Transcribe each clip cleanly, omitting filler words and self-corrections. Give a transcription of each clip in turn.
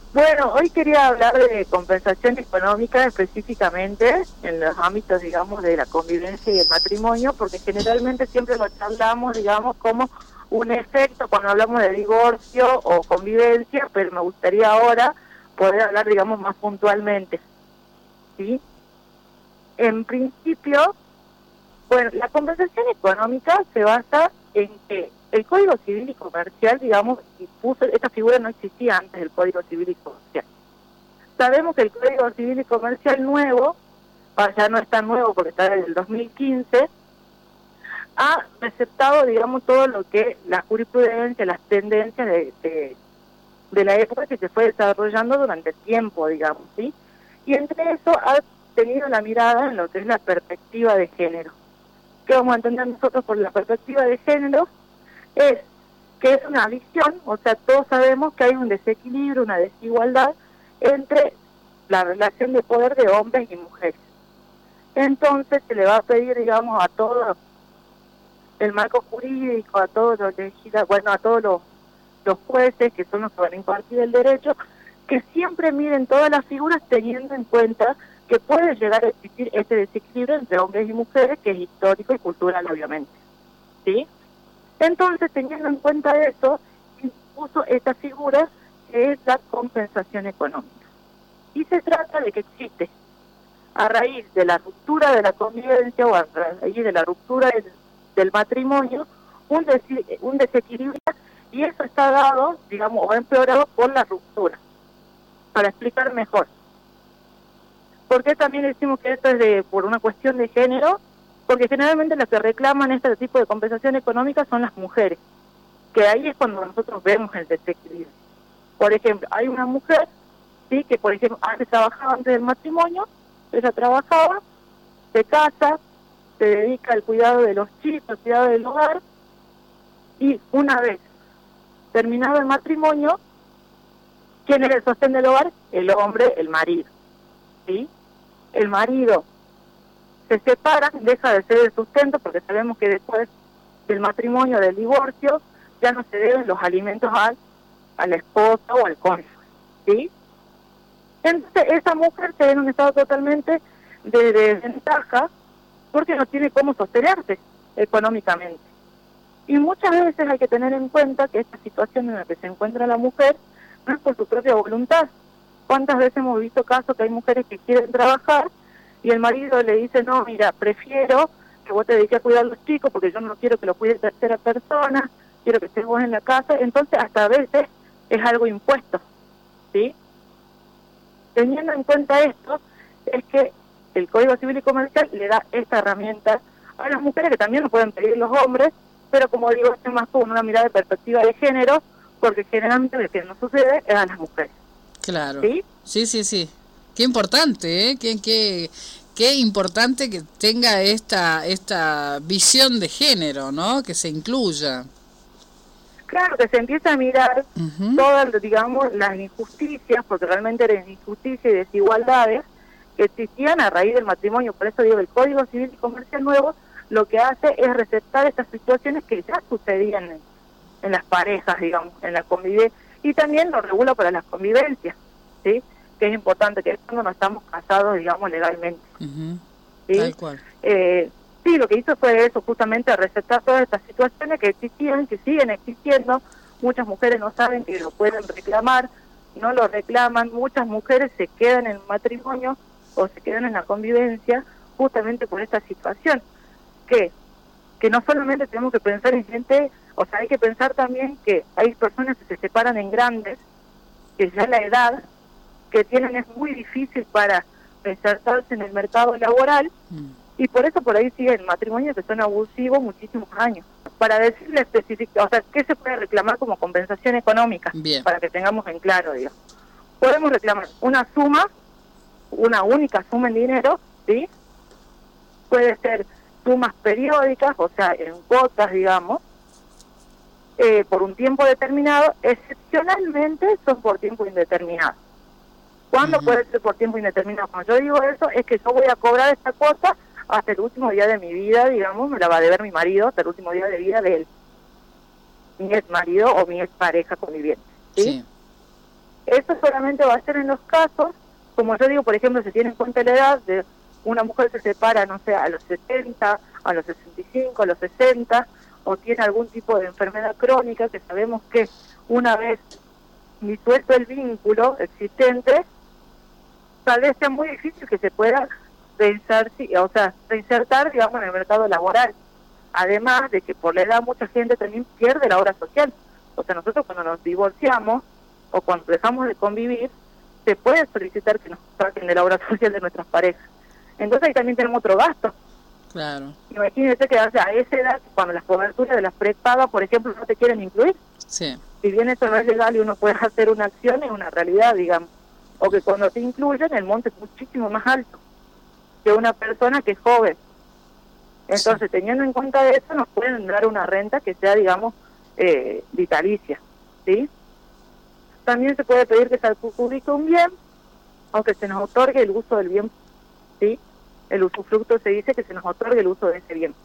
Bueno, hoy quería hablar de compensación económica específicamente en los ámbitos, digamos, de la convivencia y el matrimonio, porque generalmente siempre lo charlamos, digamos, como un efecto cuando hablamos de divorcio o convivencia, pero me gustaría ahora poder hablar, digamos, más puntualmente, ¿sí? En principio, bueno, la compensación económica se basa en que el Código Civil y Comercial, digamos, puso, esta figura no existía antes del Código Civil y Comercial. Sabemos que el Código Civil y Comercial nuevo, ya no es tan nuevo porque está desde el 2015, ha receptado, digamos, todo lo que la jurisprudencia, las tendencias de la época que se fue desarrollando durante el tiempo, digamos, ¿sí? Y entre eso ha tenido la mirada en lo que es la perspectiva de género. ¿Qué vamos a entender nosotros por la perspectiva de género? Es que es una visión, o sea, todos sabemos que hay un desequilibrio, una desigualdad entre la relación de poder de hombres y mujeres. Entonces se le va a pedir, digamos, a todo el marco jurídico, a todos los bueno, a todos los jueces, que son los que van a impartir el derecho, que siempre miren todas las figuras teniendo en cuenta que puede llegar a existir este desequilibrio entre hombres y mujeres, que es histórico y cultural, obviamente, ¿sí? Entonces, teniendo en cuenta eso, impuso esta figura que es la compensación económica. Y se trata de que existe, a raíz de la ruptura de la convivencia o a raíz de la ruptura del matrimonio, un desequilibrio, y eso está dado, digamos, o empeorado por la ruptura. Para explicar mejor. ¿Por qué también decimos que esto es por una cuestión de género? Porque generalmente las que reclaman este tipo de compensación económica son las mujeres, que ahí es cuando nosotros vemos el desequilibrio. Por ejemplo, hay una mujer, sí, que por ejemplo antes trabajaba antes del matrimonio, ella trabajaba, se casa, se dedica al cuidado de los chicos, al cuidado del hogar, y una vez terminado el matrimonio, ¿quién es el sostén del hogar? El hombre, el marido, ¿sí? El marido se separa, deja de ser el sustento, porque sabemos que después del matrimonio, del divorcio, ya no se deben los alimentos a la esposa o al cónyuge, ¿sí? Entonces esa mujer se ve en un estado totalmente de desventaja porque no tiene cómo sostenerse económicamente. Y muchas veces hay que tener en cuenta que esta situación en la que se encuentra la mujer no es por su propia voluntad. ¿Cuántas veces hemos visto casos que hay mujeres que quieren trabajar y el marido le dice, no, mira, prefiero que vos te dediques a cuidar a los chicos porque yo no quiero que los cuide tercera persona, quiero que estés vos en la casa? Entonces hasta a veces es algo impuesto, ¿sí? Teniendo en cuenta esto, es que el Código Civil y Comercial le da esta herramienta a las mujeres, que también lo pueden pedir los hombres, pero como digo, es más con una mirada de perspectiva de género, porque generalmente lo que no sucede es a las mujeres. Claro. ¿Sí? Sí. Qué importante, ¿eh? Qué importante que tenga esta visión de género, ¿no? Que se incluya. Claro, que se empieza a mirar todas, digamos, las injusticias, porque realmente eran injusticias y desigualdades que existían a raíz del matrimonio. Por eso digo, el Código Civil y Comercial nuevo lo que hace es receptar estas situaciones que ya sucedían en las parejas, digamos, en la convivencia, y también lo regula para las convivencias, ¿sí? Que es importante, que es cuando no estamos casados, digamos, legalmente. ¿Sí? Tal cual. Sí, lo que hizo fue eso, justamente receptar todas estas situaciones que existían, que siguen existiendo. Muchas mujeres no saben que lo pueden reclamar, no lo reclaman. Muchas mujeres se quedan en el matrimonio o se quedan en la convivencia justamente por esta situación. Que no solamente tenemos que pensar en gente, o sea, hay que pensar también que hay personas que se separan en grandes, que ya la edad que tienen es muy difícil para insertarse en el mercado laboral, y por eso por ahí siguen matrimonios que son abusivos muchísimos años. Para decirle específico, o sea, ¿qué se puede reclamar como compensación económica? Bien. Para que tengamos en claro, digamos. Podemos reclamar una suma, una única suma en dinero, ¿sí? Puede ser sumas periódicas, o sea, en cuotas, digamos, por un tiempo determinado. Excepcionalmente son por tiempo indeterminado. ¿Cuándo puede ser por tiempo indeterminado? Cuando yo digo eso, es que yo voy a cobrar esta cuota hasta el último día de mi vida, digamos, me la va a deber mi marido hasta el último día de vida de él, mi ex marido o mi ex pareja conviviente, ¿sí? Eso solamente va a ser en los casos, como yo digo, por ejemplo, se tiene en cuenta la edad de una mujer se separa, no sé, a los 70, a los 65, a los 60, o tiene algún tipo de enfermedad crónica, que sabemos que una vez disuelto el vínculo existente, tal vez sea muy difícil que se pueda reinsertar, digamos, en el mercado laboral. Además de que por la edad mucha gente también pierde la obra social. O sea, nosotros cuando nos divorciamos o cuando dejamos de convivir, se puede solicitar que nos saquen de la obra social de nuestras parejas. Entonces ahí también tenemos otro gasto. Claro. Imagínense que a esa edad, cuando las coberturas de las prepagas, por ejemplo, no te quieren incluir. Sí. Si bien eso no es legal y uno puede hacer una acción, es una realidad, digamos. O que cuando te incluyen, el monte es muchísimo más alto que una persona que es joven. Entonces, teniendo en cuenta eso, nos pueden dar una renta que sea, digamos, vitalicia, ¿sí? También se puede pedir que se adjudique un bien, o que se nos otorgue el uso del bien, ¿sí? El usufructo se dice que se nos otorgue el uso de ese bien.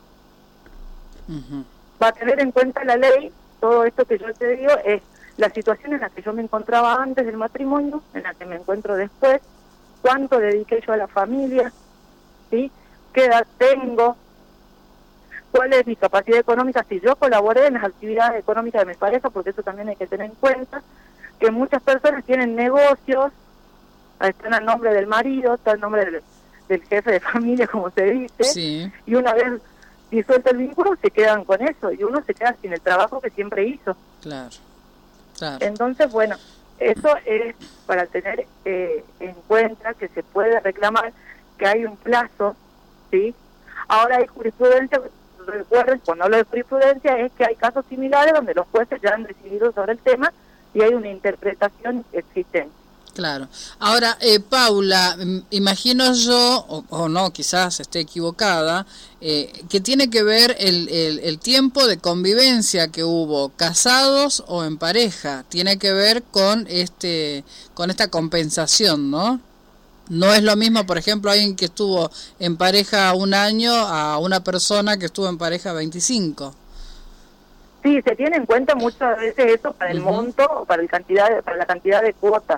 Va a tener en cuenta la ley, todo esto que yo te digo, es la situación en la que yo me encontraba antes del matrimonio, en la que me encuentro después, cuánto dediqué yo a la familia, ¿sí? ¿Qué edad tengo? ¿Cuál es mi capacidad económica? Si yo colaboré en las actividades económicas de mi pareja, porque eso también hay que tener en cuenta, que muchas personas tienen negocios, están al nombre del marido, está al nombre del jefe de familia, como se dice, Sí. Y una vez disuelto el vínculo se quedan con eso, y uno se queda sin el trabajo que siempre hizo. Claro, claro. Entonces, bueno, eso es para tener en cuenta que se puede reclamar, que hay un plazo, ¿sí? Ahora hay jurisprudencia, recuerden, cuando hablo de jurisprudencia, es que hay casos similares donde los jueces ya han decidido sobre el tema y hay una interpretación existente. Claro. Ahora, Paula, imagino yo, o no, quizás esté equivocada, que tiene que ver el tiempo de convivencia que hubo, casados o en pareja, tiene que ver con esta compensación, ¿no? No es lo mismo, por ejemplo, alguien que estuvo en pareja un año a una persona que estuvo en pareja 25. Sí, se tiene en cuenta muchas veces eso para el monto o para la cantidad de cuotas.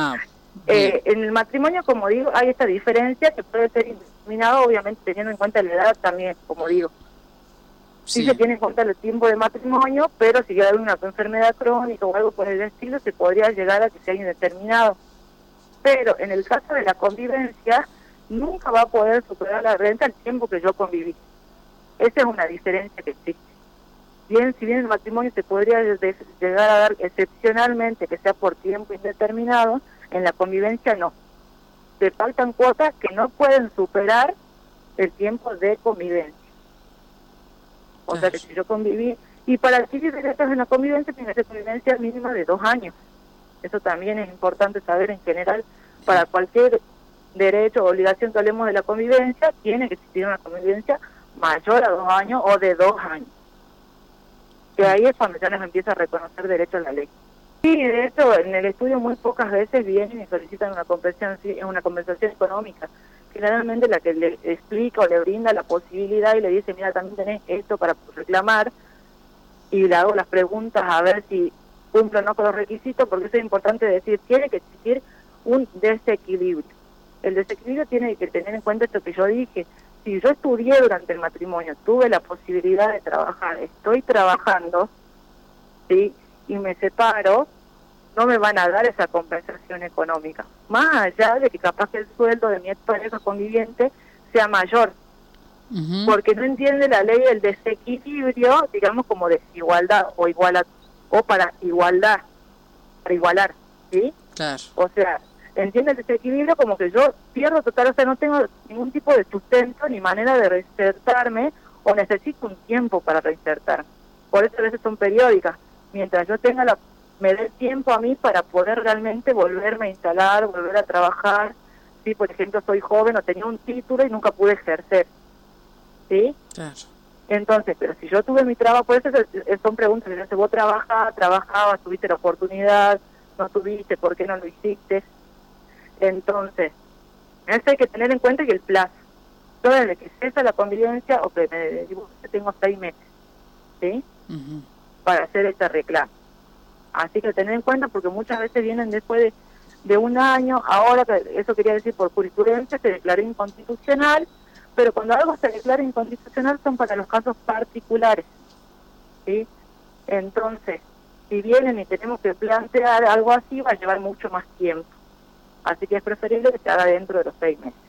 En el matrimonio, como digo, hay esta diferencia que puede ser indeterminada, obviamente teniendo en cuenta la edad también, como digo. Sí se tiene en cuenta el tiempo de matrimonio, pero si hay una enfermedad crónica o algo por el estilo, se podría llegar a que sea indeterminado. Pero en el caso de la convivencia, nunca va a poder superar la renta el tiempo que yo conviví. Esa es una diferencia que existe. Si bien el matrimonio se podría llegar a dar excepcionalmente, que sea por tiempo indeterminado, en la convivencia no. Se faltan cuotas que no pueden superar el tiempo de convivencia. O sea que si yo conviví, y para adquirir derechos en la convivencia tiene que ser convivencia mínima de 2 años. Eso también es importante saber en general, para cualquier derecho o obligación que hablemos de la convivencia, tiene que existir una convivencia mayor a 2 años o de 2 años. Que ahí es cuando ya nos empieza a reconocer derecho a la ley. Sí, de hecho, en el estudio muy pocas veces vienen y solicitan una compensación económica. Generalmente la que le explica o le brinda la posibilidad y le dice, mira, también tenés esto para reclamar, y le hago las preguntas a ver si cumple o no con los requisitos, porque eso es importante decir, tiene que existir un desequilibrio. El desequilibrio tiene que tener en cuenta esto que yo dije. Si yo estudié durante el matrimonio, tuve la posibilidad de trabajar, estoy trabajando, ¿sí? Y me separo, no me van a dar esa compensación económica. Más allá de que capaz que el sueldo de mi pareja conviviente sea mayor. Porque no entiende la ley del desequilibrio, digamos, como desigualdad o para igualdad, para igualar, ¿sí? Claro. O sea, entiende el desequilibrio como que yo pierdo total, o sea, no tengo ningún tipo de sustento ni manera de reinsertarme, o necesito un tiempo para reinsertar. Por eso a veces son periódicas. Mientras yo tenga me dé tiempo a mí para poder realmente volverme a instalar, volver a trabajar. Sí, por ejemplo, soy joven o tenía un título y nunca pude ejercer. ¿Sí? Claro. Entonces, pero si yo tuve mi trabajo, por eso son preguntas que vos trabajabas, tuviste la oportunidad, no tuviste, ¿por qué no lo hiciste? Entonces, eso hay que tener en cuenta que el plazo. Yo desde que cesa la convivencia o que me divorcio tengo 6 meses, ¿sí? Para hacer este reclamo. Así que tener en cuenta, porque muchas veces vienen después de un año. Ahora, eso quería decir, por jurisprudencia se declaró inconstitucional, pero cuando algo se declara inconstitucional son para los casos particulares, ¿sí? Entonces, si vienen y tenemos que plantear algo así, va a llevar mucho más tiempo. Así que es preferible que se haga dentro de los 6 meses.